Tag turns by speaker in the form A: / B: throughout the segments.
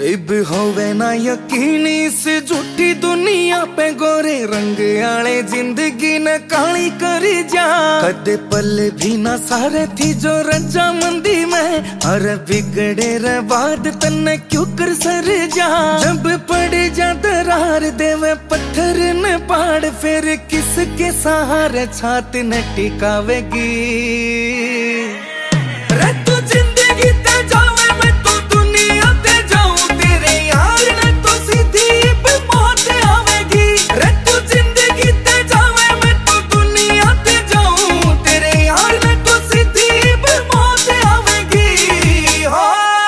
A: इब होवे ना यकीन इस झूठी दुनिया पे, गोरे रंग आले जिंदगी न काली कर जा। कदे पल भी ना सारे थी जो रजा मंदी में, अरे बिगड़े रे बाद तन्ने क्यों कर सर जा। जब पड़ जा दरार देवे पत्थर न पाड़, फिर किसके सहारे छात न टिकावेगी। रे तू जिंदगी ते जावे मैं तो दुनिया ते जाऊं, तेरे यार ने तो सीधी मौत आवेगी। रे तू जिंदगी ते जावे मैं तो दुनिया ते जाऊं, तेरे यार ने तो सीधी मौत आवेगी। हो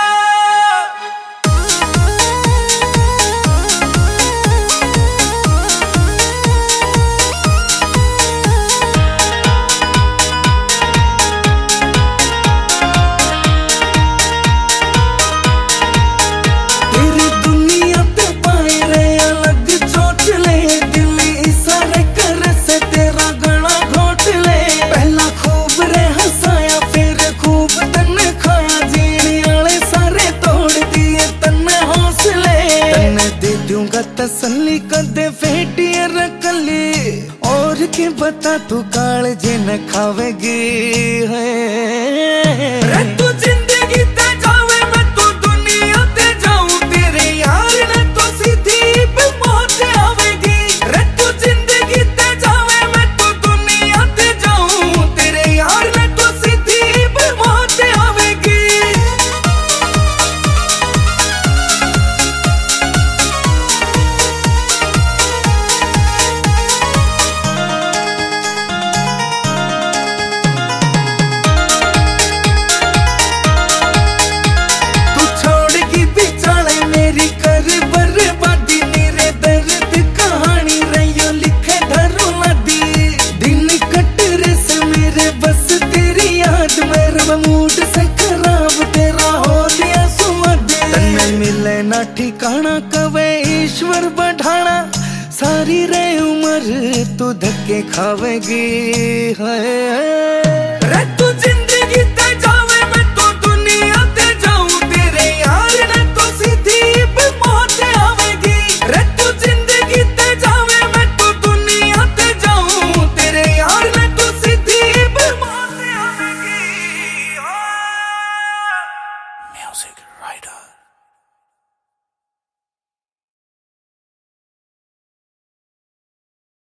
A: तसल्ली कदे फेटिया रखली, और के बता तू काल जे न खावेगी है। रे तू जिंदगी ते जावे मैं तो दुनिया ते जाऊं, तेरे यार ने तो सीधी मौत आवेगी। रे तू जिंदगी ते जावे मैं तो दुनिया ते जाऊं, तेरे यार ने तो सीधी मौत आवेगी। मूड से खराब तेरा हो दिया सुमद, तन्ने मिले ना ठिकाना कवे ईश्वर बढ़ाना। सारी रे उम्र तू धक्के खावेगी है।